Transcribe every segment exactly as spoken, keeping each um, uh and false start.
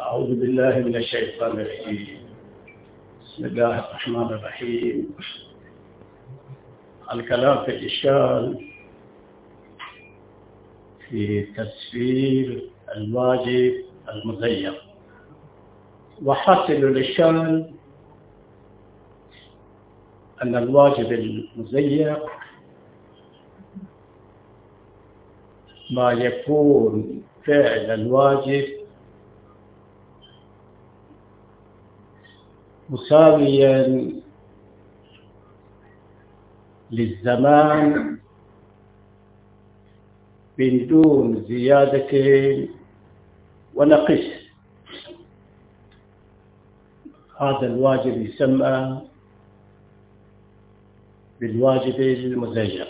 أعوذ بالله من الشيطان الرجيم. بسم الله الرحمن الرحيم. الكلام في الإشكال في تفسير الواجب المزيف. وحاصل الإشكال أن الواجب المزيف ما يكون فعل الواجب مساويا للزمان من دون زيادة ونقص. هذا الواجب يسمى بالواجب المزيف.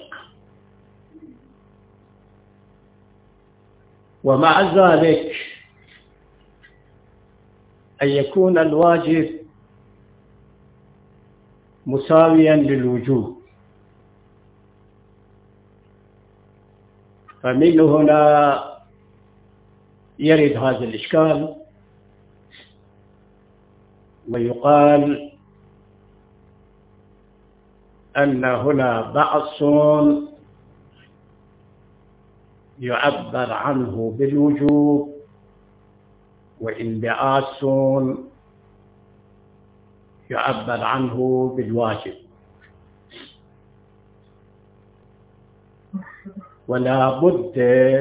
ومع ذلك أن يكون الواجب مساويا للوجوب، فمن هنا يرد هذا الإشكال ويقال أن هنا بعض يعبر عنه بالوجوب وانبعاث يعبر عنه بالواجب، ولا بد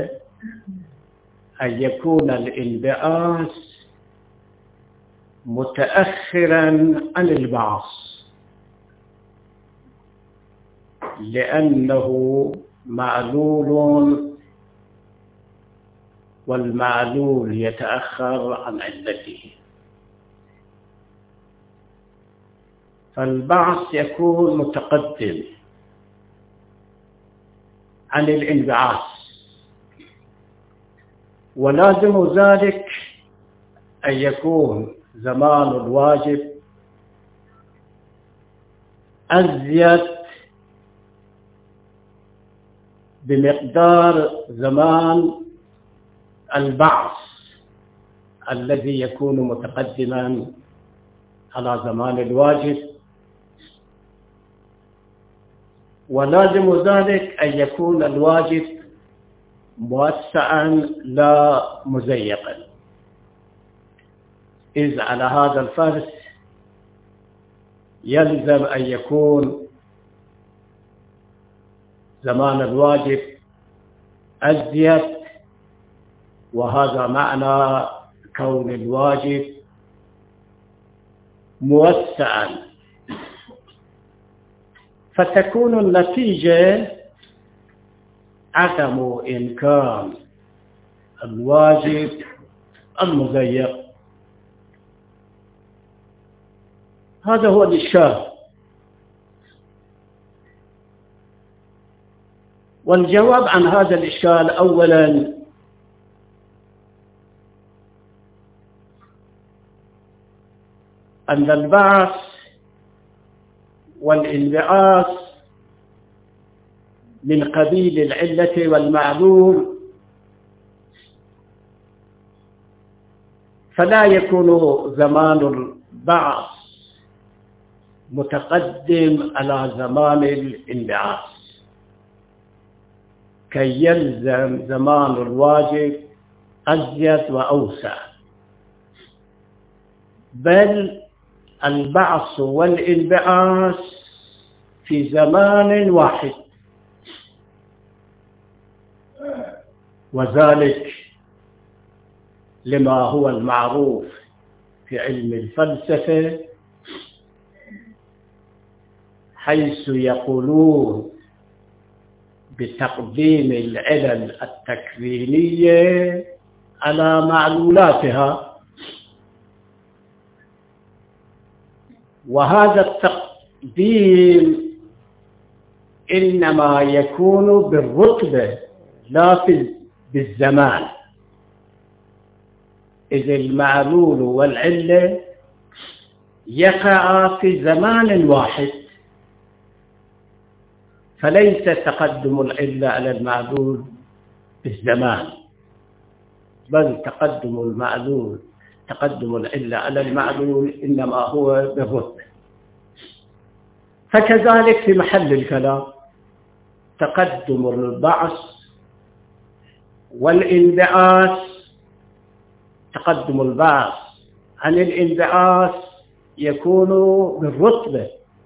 أن يكون الانبعاث متأخرا عن البعث، لأنه معلول والمعلول يتأخر عن علته. فالبعث يكون متقدم عن الانبعاث، ولازم ذلك أن يكون زمان الواجب أزيد بمقدار زمان البعث الذي يكون متقدما على زمان الواجب، ولازم ذلك أن يكون الواجب موسعا لا مزيقا. إذ على هذا الفرض يلزم أن يكون زمان الواجب أزيد، وهذا معنى كون الواجب موسعا، فتكون النتيجة عدم إمكان الواجب المزيف. هذا هو الإشكال. والجواب عن هذا الإشكال أولا أن البعث والانبعاث من قبيل العلة والمعلول، فلا يكون زمان البعث متقدم على زمان الانبعاث كي يلزم زمان الواجب أزيد وأوسع، بل البعث والانبعاث في زمان واحد، وذلك لما هو المعروف في علم الفلسفة، حيث يقولون بتقديم العلل التكوينية على معلولاتها. وهذا التقديم إنما يكون بالرتبة لا بالزمان، إذ المعلول والعلة يقع في زمان واحد، فليس تقدم العلة على المعلول بالزمان، بل تقدم المعلول تقدم العلة على المعلول إنما هو بالرتبة. فكذلك في محل الكلام تقدم البعث والانبعاث، تقدم البعث عن الانبعاث يكون بالرتبة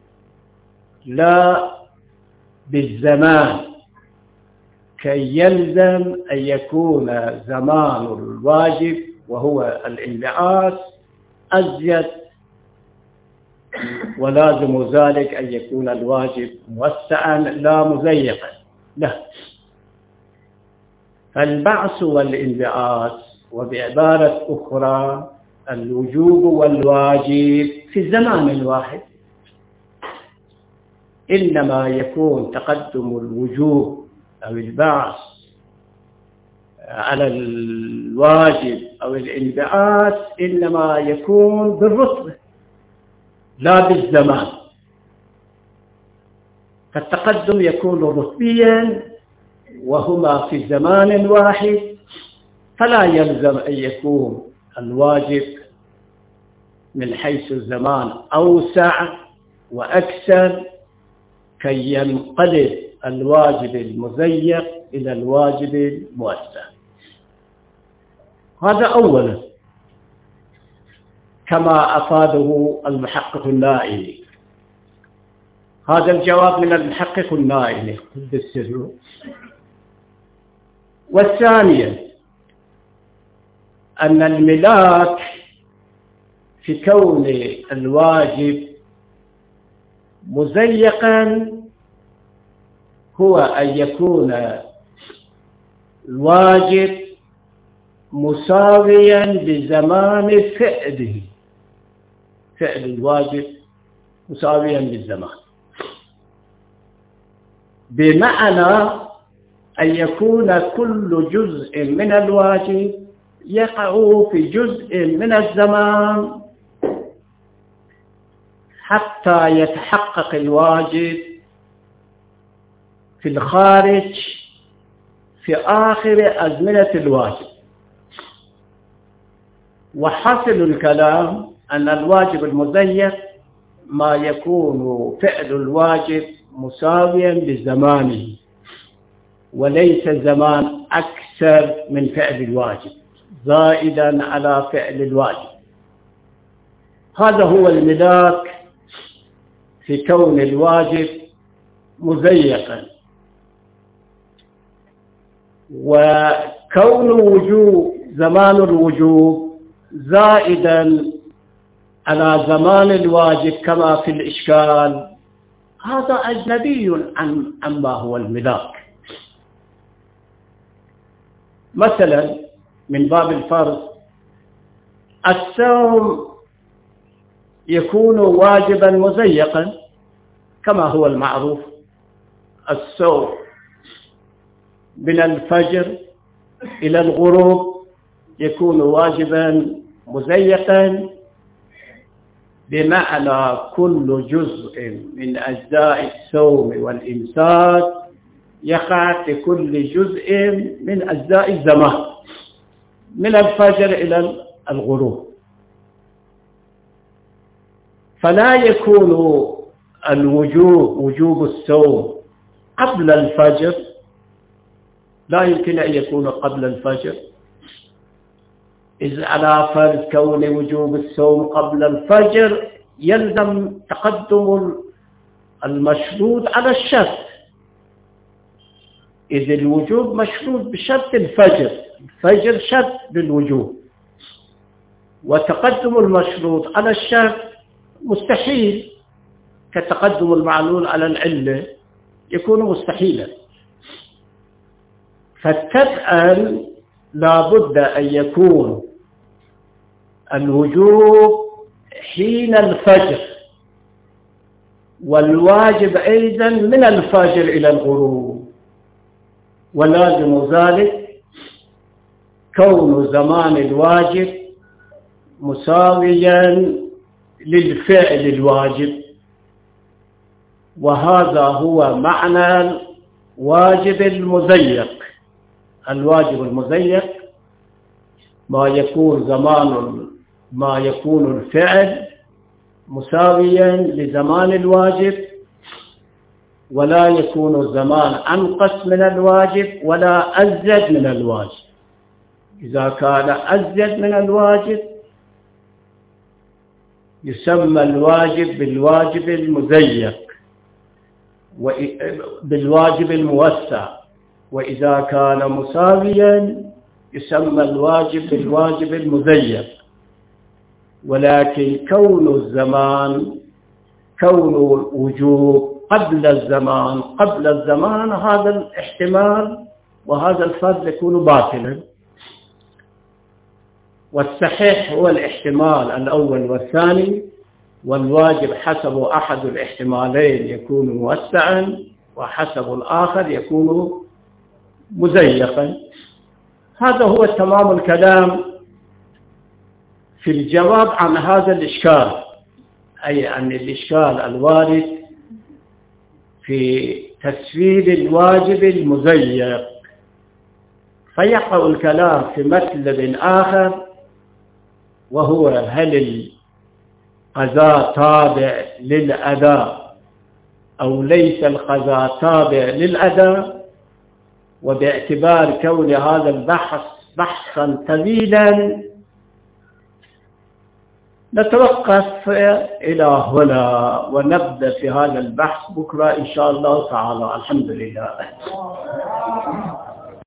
لا بالزمان، كي يلزم أن يكون زمان الواجب وهو الانبعاث أزيد، ولازم ذلك أن يكون الواجب موسعا لا مزيقا له. فالبعث والانبعاث، وبعبارة أخرى الوجوب والواجب في الزمان واحد، إنما يكون تقدم الوجوب أو البعث على الواجب أو الانبعاث إنما يكون بالرتبة لا بالزمان. فالتقدم يكون رتبيا وهما في زمان واحد، فلا يلزم أن يكون الواجب من حيث الزمان أوسع وأكثر كي ينقلب الواجب المزيق إلى الواجب الموسع. هذا أولا كما أفاده المحقق النائلي. هذا الجواب من المحقق النائلي قدس سره. والثانية أن الملاك في كون الواجب مزيقا هو أن يكون الواجب مساويا بزمان فعله، فعل الواجب مساويا بالزمان، بمعنى أن يكون كل جزء من الواجب يقع في جزء من الزمان حتى يتحقق الواجب في الخارج في آخر أزمنة الواجب. وحاصل الكلام أن الواجب المزيق ما يكون فعل الواجب مساويا بزمانه، وليس زمان أكثر من فعل الواجب زائدا على فعل الواجب. هذا هو الملاك في كون الواجب مزيقا. وكون وجوب زمان الوجوب زائدا على زمان الواجب كما في الإشكال، هذا أجنبي عن عما هو الملاك. مثلا من باب الفرض الصوم يكون واجبا مزيقا كما هو المعروف، الصوم من الفجر إلى الغروب يكون واجبا مزيقا، بمعنى كل جزء من أجزاء الصوم والإمساك يقع في كل جزء من أجزاء الزمان من الفجر إلى الغروب. فلا يكون الوجوب وجوب الصوم قبل الفجر، لا يمكن أن يكون قبل الفجر، إذ على فرض كون وجوب الصوم قبل الفجر يلزم تقدم المشروط على الشرط، إذ الوجوب مشروط بشرط الفجر، الفجر شرط للوجوب، وتقدم المشروط على الشرط مستحيل، كتقدم المعلول على العلة يكون مستحيلا. فالتبعا لا بد أن يكون الوجوب حين الفجر، والواجب أيضا من الفجر إلى الغروب، ولازم ذلك كون زمان الواجب مساويا للفعل الواجب. وهذا هو معنى الواجب المزيق. الواجب المزيق ما يكون زمان ما يكون الفعل مساويا لزمان الواجب، ولا يكون الزمان أنقص من الواجب ولا أزيد من الواجب. إذا كان أزيد من الواجب يسمى الواجب بالواجب المزيق بالواجب الموسع، وإذا كان مساويا يسمى الواجب بالواجب المزيق. ولكن كون الزمان كون الوجوب قبل الزمان قبل الزمان هذا الاحتمال وهذا الفرض يكون باطلا، والصحيح هو الاحتمال الأول والثاني، والواجب حسب أحد الاحتمالين يكون موسعا وحسب الآخر يكون مزيقا. هذا هو تمام الكلام في الجواب عن هذا الإشكال، أي عن الإشكال الوارد في تسويل الواجب المزيق. فيقع الكلام في مطلب آخر، وهو هل القضاء تابع للأداء أو ليس القضاء تابع للأداء. وباعتبار كون هذا البحث بحثا طويلا نتوقف إلى هنا ونبدأ في هذا البحث بكرة إن شاء الله تعالى. الحمد لله.